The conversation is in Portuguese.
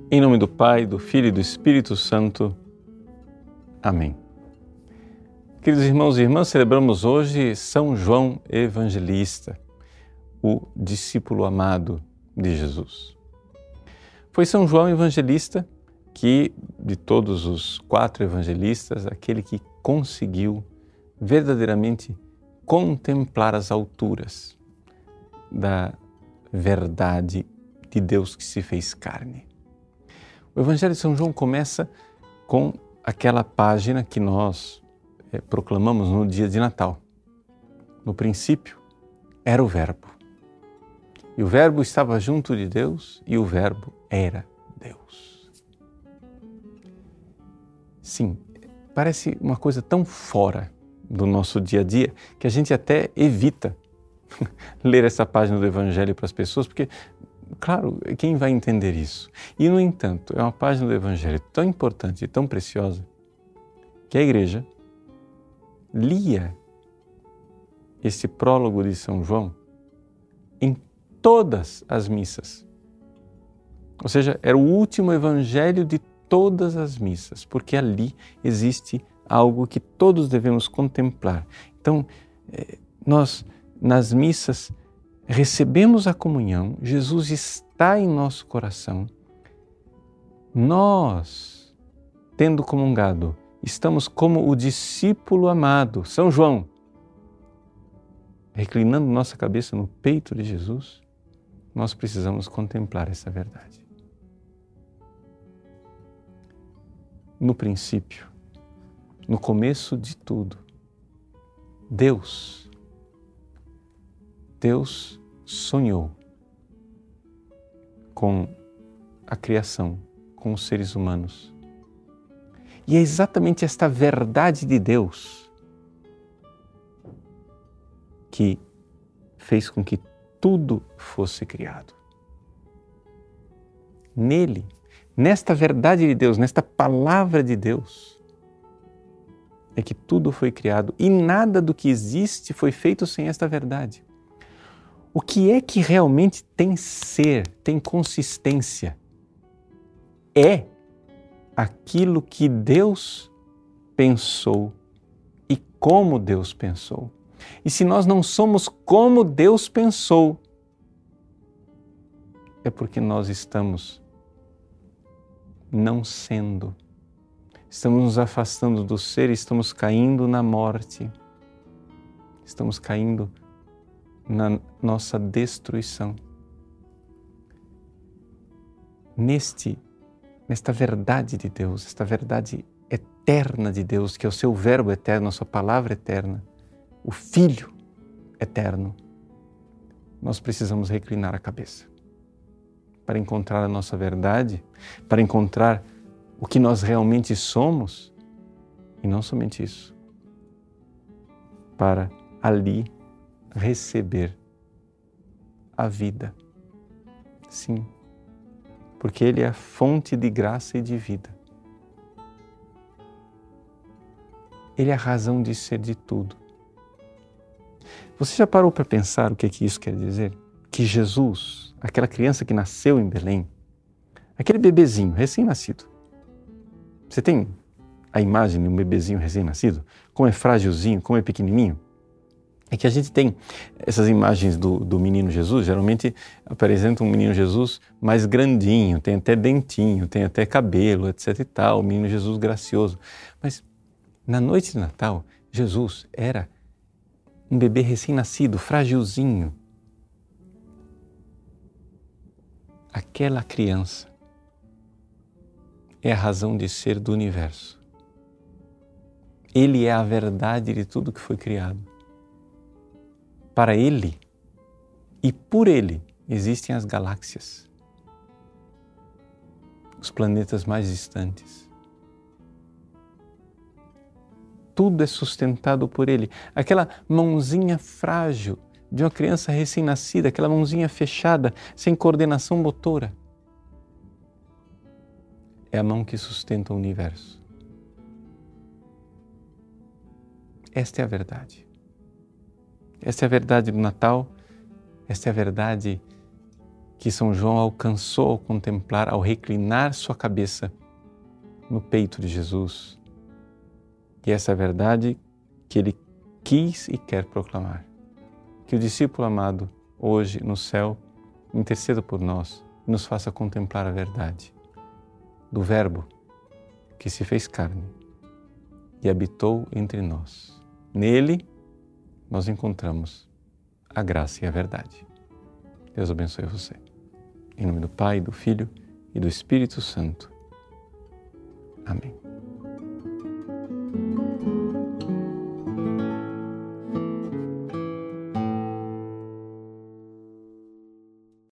Em nome do Pai, do Filho e do Espírito Santo. Amém. Queridos irmãos e irmãs, celebramos hoje São João Evangelista, o discípulo amado de Jesus. Foi São João Evangelista que, de todos os 4 evangelistas, aquele que conseguiu verdadeiramente contemplar as alturas da verdade de Deus que se fez carne. O Evangelho de São João começa com aquela página que nós proclamamos no dia de Natal. No princípio era o Verbo. E o Verbo estava junto de Deus e o Verbo era Deus. Sim, parece uma coisa tão fora do nosso dia a dia que a gente até evita ler essa página do Evangelho para as pessoas, porque, claro, quem vai entender isso? E, no entanto, é uma página do Evangelho tão importante e tão preciosa que a Igreja lia esse prólogo de São João em todas as missas. Ou seja, era o último Evangelho de todas as missas, porque ali existe algo que todos devemos contemplar. Então, nós, nas missas, recebemos a comunhão, Jesus está em nosso coração. Nós, tendo comungado, estamos como o discípulo amado, São João, reclinando nossa cabeça no peito de Jesus. Nós precisamos contemplar essa verdade. No princípio, no começo de tudo, Deus sonhou com a criação, com os seres humanos. E é exatamente esta verdade de Deus que fez com que tudo fosse criado. Nele, nesta verdade de Deus, nesta palavra de Deus, é que tudo foi criado e nada do que existe foi feito sem esta verdade. O que é que realmente tem ser, tem consistência? É aquilo que Deus pensou e como Deus pensou. E se nós não somos como Deus pensou, é porque nós estamos não sendo. Estamos nos afastando do ser, estamos caindo na morte. Estamos caindo na nossa destruição. Nesta verdade de Deus, esta verdade eterna de Deus, que é o seu Verbo eterno, a sua palavra eterna, o Filho eterno, nós precisamos reclinar a cabeça para encontrar a nossa verdade, para encontrar o que nós realmente somos, e não somente isso, para ali receber a vida. Sim, porque Ele é a fonte de graça e de vida. Ele é a razão de ser de tudo. Você já parou para pensar o que isso quer dizer? Que Jesus, aquela criança que nasceu em Belém, aquele bebezinho recém-nascido, você tem a imagem de um bebezinho recém-nascido? Como é frágilzinho, como é pequenininho? É que a gente tem essas imagens do menino Jesus, geralmente apresenta um menino Jesus mais grandinho, tem até dentinho, tem até cabelo, etc e tal, o menino Jesus gracioso. Mas na noite de Natal, Jesus era um bebê recém-nascido, frágilzinho. Aquela criança é a razão de ser do universo. Ele é a verdade de tudo que foi criado. Para Ele e por Ele existem as galáxias, os planetas mais distantes. Tudo é sustentado por Ele. Aquela mãozinha frágil de uma criança recém-nascida, aquela mãozinha fechada, sem coordenação motora, é a mão que sustenta o universo. Esta é a verdade. Esta é a verdade do Natal, esta é a verdade que São João alcançou ao contemplar, ao reclinar sua cabeça no peito de Jesus. E essa verdade que ele quis e quer proclamar. Que o discípulo amado, hoje no céu, interceda por nós e nos faça contemplar a verdade do Verbo que se fez carne e habitou entre nós. Nele nós encontramos a graça e a verdade. Deus abençoe você. Em nome do Pai, do Filho e do Espírito Santo. Amém.